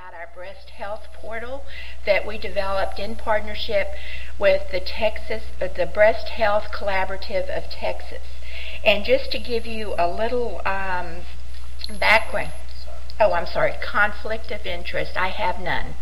about our breast health portal that we developed in partnership with the Breast Health Collaborative of Texas. And just to give you a little background, conflict of interest. I have none.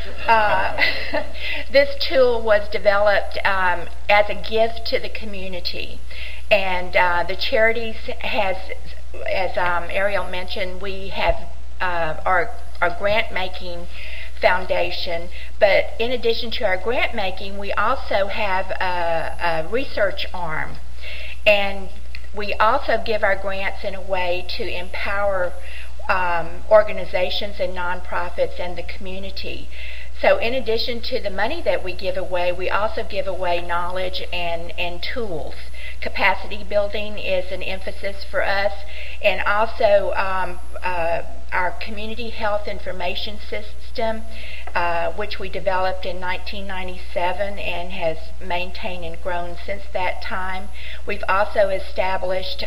This tool was developed as a gift to the community, and the charities has, as Ariel mentioned, we have our grant-making foundation, but in addition to our grant-making, we also have a research arm, and we also give our grants in a way to empower organizations and nonprofits and the community. So in addition to the money that we give away, we also give away knowledge and tools. Capacity building is an emphasis for us, and also our community health information system, which we developed in 1997 and has maintained and grown since that time. We've also established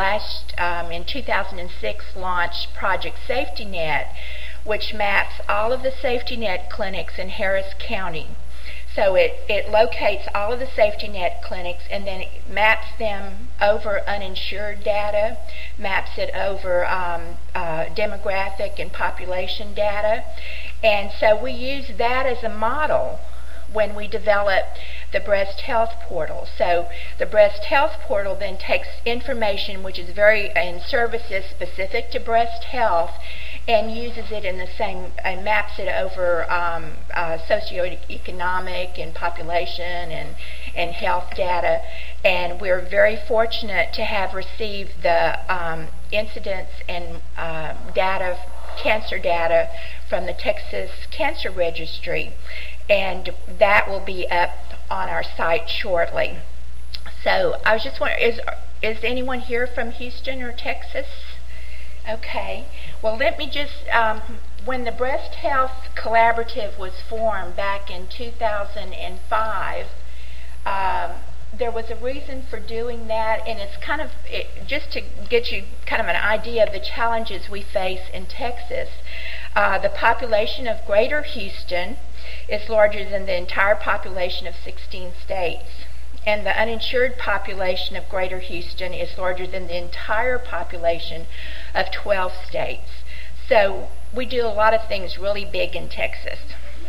in 2006 launched Project Safety Net, which maps all of the safety net clinics in Harris County. So it locates all of the safety net clinics and then it maps them over uninsured data, maps it over demographic and population data. And so we use that as a model when we develop the breast health portal. So the breast health portal then takes information which is in services specific to breast health and uses it in the same, and maps it over socioeconomic and population and health data. And we're very fortunate to have received the incidence and cancer data from the Texas Cancer Registry, and that will be up on our site shortly. So I was just wondering, is anyone here from Houston or Texas? Okay. Well, let me just, when the Breast Health Collaborative was formed back in 2005, there was a reason for doing that, and it's just to get you kind of an idea of the challenges we face in Texas. The population of Greater Houston is larger than the entire population of 16 states. And the uninsured population of Greater Houston is larger than the entire population of 12 states. So we do a lot of things really big in Texas.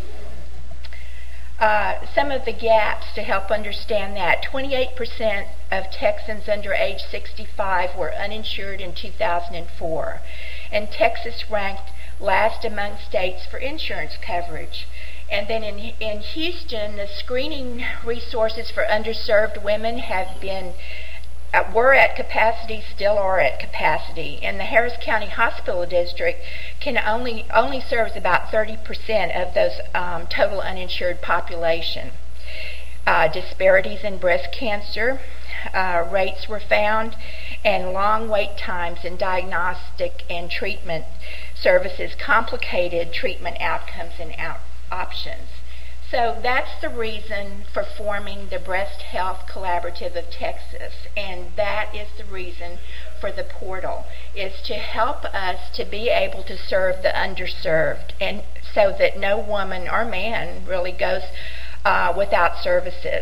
Some of the gaps to help understand that: 28% of Texans under age 65 were uninsured in 2004. And Texas ranked last among states for insurance coverage. And then in Houston, the screening resources for underserved women were at capacity, still are at capacity. And the Harris County Hospital District can only serves about 30% of those total uninsured population. Disparities in breast cancer rates were found, and long wait times in diagnostic and treatment services complicated treatment outcomes and options. So that's the reason for forming the Breast Health Collaborative of Texas, and that is the reason for the portal, is to help us to be able to serve the underserved, and so that no woman or man really goes without services.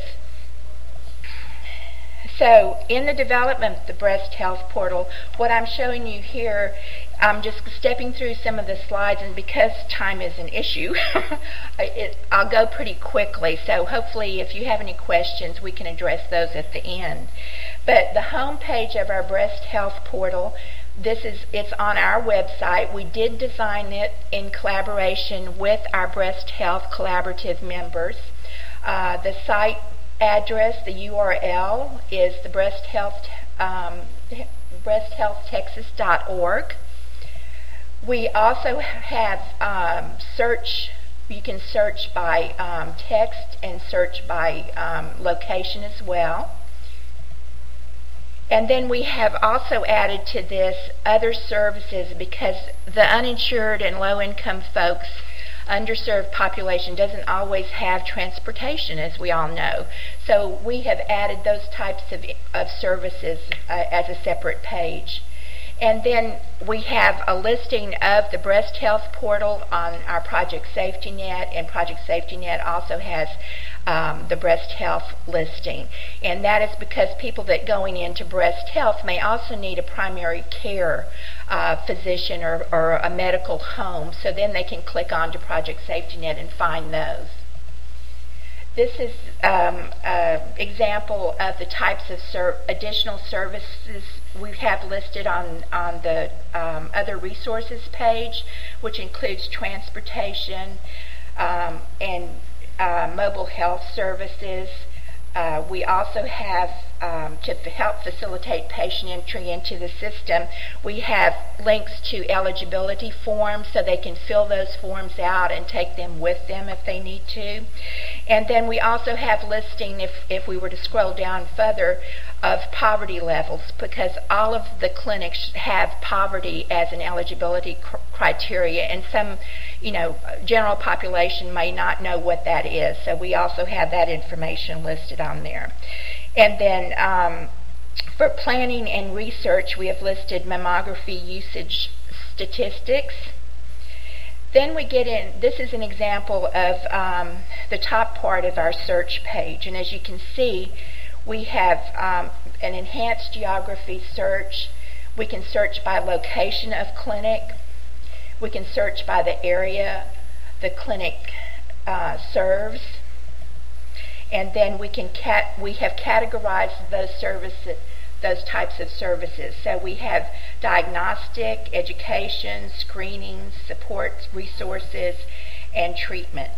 So in the development of the Breast Health Portal, what I'm showing you here, I'm just stepping through some of the slides, and because time is an issue, I'll go pretty quickly. So hopefully if you have any questions, we can address those at the end. But the home page of our Breast Health Portal, it's on our website. We did design it in collaboration with our Breast Health Collaborative members. The site address, the URL, is the breasthealthtexas.org. We also have you can search by text and search by location as well. And then we have also added to this other services, because the uninsured and low-income folks, underserved population, doesn't always have transportation, as we all know. So we have added those types of services as a separate page. And then we have a listing of the breast health portal on our Project Safety Net, and Project Safety Net also has the breast health listing. And that is because people that going into breast health may also need a primary care physician or a medical home, so then they can click on to Project Safety Net and find those. This is an example of the types of additional services we have listed on the other resources page, which includes transportation and mobile health services. We also have, to help facilitate patient entry into the system, we have links to eligibility forms so they can fill those forms out and take them with them if they need to. And then we also have listing, if we were to scroll down further, of poverty levels, because all of the clinics have poverty as an eligibility criteria, and some, general population may not know what that is, so we also have that information listed on there. And then for planning and research, we have listed mammography usage statistics. Then we get in, this is an example of the top part of our search page, and as you can see, we have an enhanced geography search. We can search by location of clinic. We can search by the area the clinic serves. And then we have categorized those types of services. So we have diagnostic, education, screening, support resources, and treatment.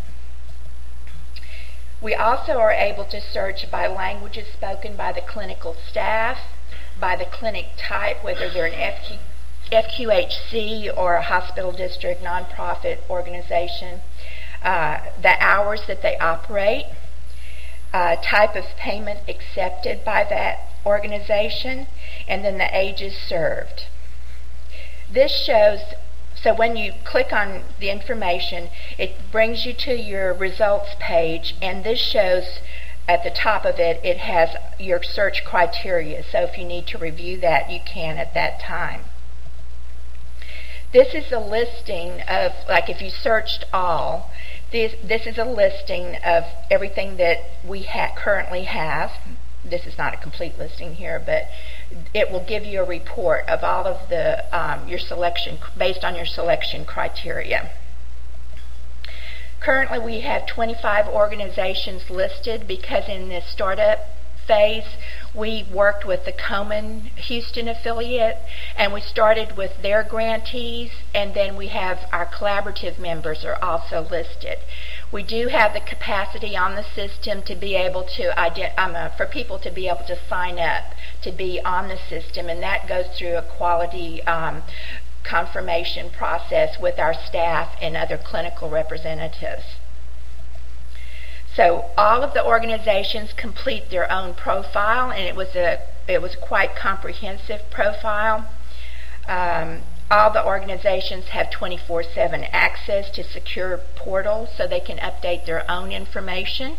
We also are able to search by languages spoken by the clinical staff, by the clinic type, whether they're an FQHC or a hospital district nonprofit organization, the hours that they operate, type of payment accepted by that organization, and then the ages served. This shows, so when you click on the information, it brings you to your results page, and this shows at the top of it, it has your search criteria. So if you need to review that, you can at that time. This is a listing of, like if you searched all, this is a listing of everything that we currently have. This is not a complete listing here, but it will give you a report of all of the your selection, based on your selection criteria. Currently we have 25 organizations listed because in this startup phase we worked with the Komen Houston affiliate, and we started with their grantees, and then we have our collaborative members are also listed. We do have the capacity on the system to be able to, for people to be able to sign up to be on the system, and that goes through a quality confirmation process with our staff and other clinical representatives. So all of the organizations complete their own profile, and it was a quite comprehensive profile. All the organizations have 24/7 access to secure portals so they can update their own information.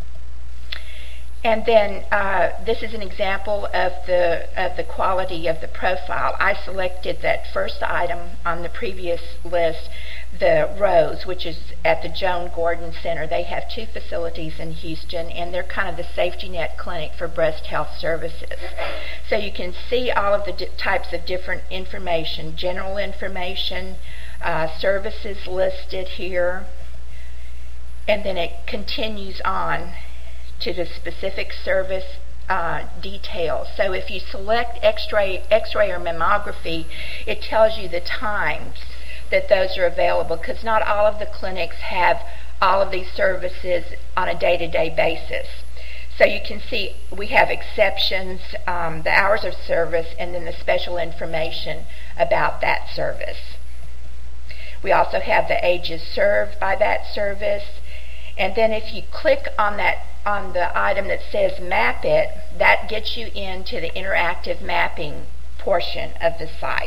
And then this is an example of the quality of the profile. I selected that first item on the previous list, the Rose, which is at the Joan Gordon Center. They have 2 facilities in Houston, and they're kind of the safety net clinic for breast health services. So you can see all of the types of different information, general information, services listed here, and then it continues on to the specific service details. So if you select X-ray or mammography, it tells you the times that those are available, because not all of the clinics have all of these services on a day-to-day basis. So you can see we have exceptions, the hours of service, and then the special information about that service. We also have the ages served by that service. And then if you click on the item that says map it, that gets you into the interactive mapping portion of the site.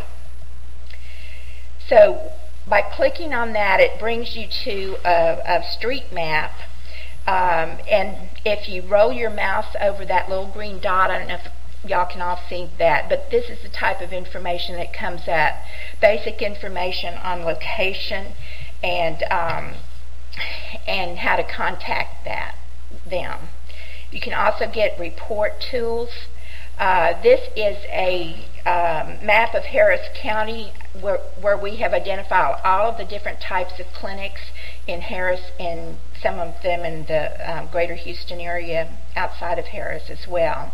So by clicking on that, it brings you to a street map, and if you roll your mouse over that little green dot, I don't know if y'all can all see that, but this is the type of information that comes up. Basic information on location and how to contact them. You can also get report tools. This is a map of Harris County where we have identified all of the different types of clinics in Harris, and some of them in the greater Houston area outside of Harris as well.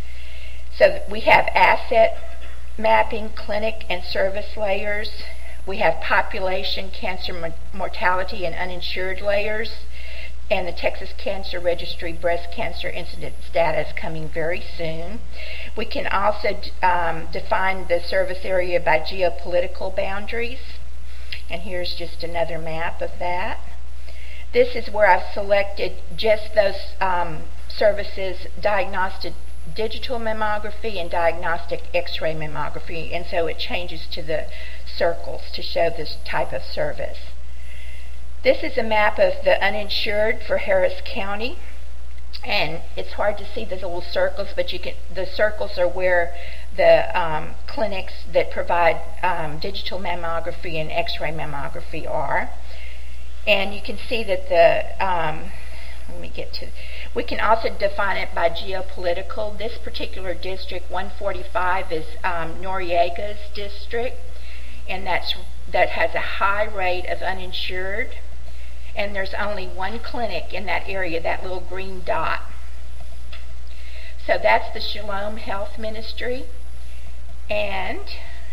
So we have asset mapping, clinic and service layers. We have population, cancer mortality, and uninsured layers. And the Texas Cancer Registry breast cancer incidence data is coming very soon. We can also define the service area by geopolitical boundaries. And here's just another map of that. This is where I've selected just those services: diagnostic digital mammography and diagnostic x-ray mammography, and so it changes to the circles to show this type of service. This is a map of the uninsured for Harris County, and it's hard to see the little circles, but the circles are where the clinics that provide digital mammography and x-ray mammography are. And you can see that we can also define it by geopolitical. This particular district, 145, is Noriega's district, and that has a high rate of uninsured. And there's only one clinic in that area, that little green dot. So that's the Shalom Health Ministry. And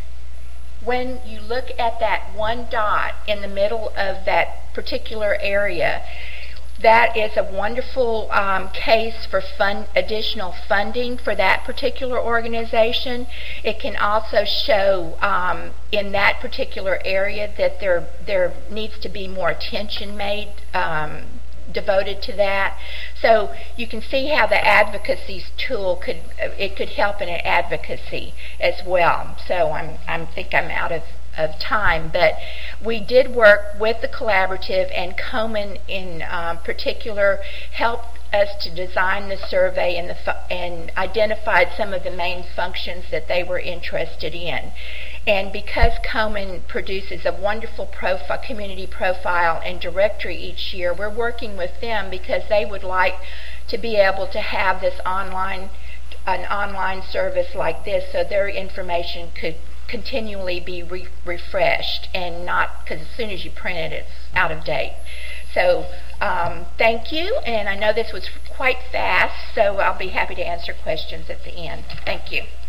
when you look at that one dot in the middle of that particular area, that is a wonderful case for additional funding for that particular organization. It can also show in that particular area that there needs to be more attention made devoted to that. So you can see how the advocacy tool could help in an advocacy as well. So I think I'm out of time, but we did work with the collaborative, and Komen in particular helped us to design the survey and identified some of the main functions that they were interested in. And because Komen produces a wonderful community profile and directory each year, we're working with them because they would like to be able to have an online service like this, so their information could continually be refreshed, and not, because as soon as you print it, it's out of date. So thank you, and I know this was quite fast, so I'll be happy to answer questions at the end. Thank you.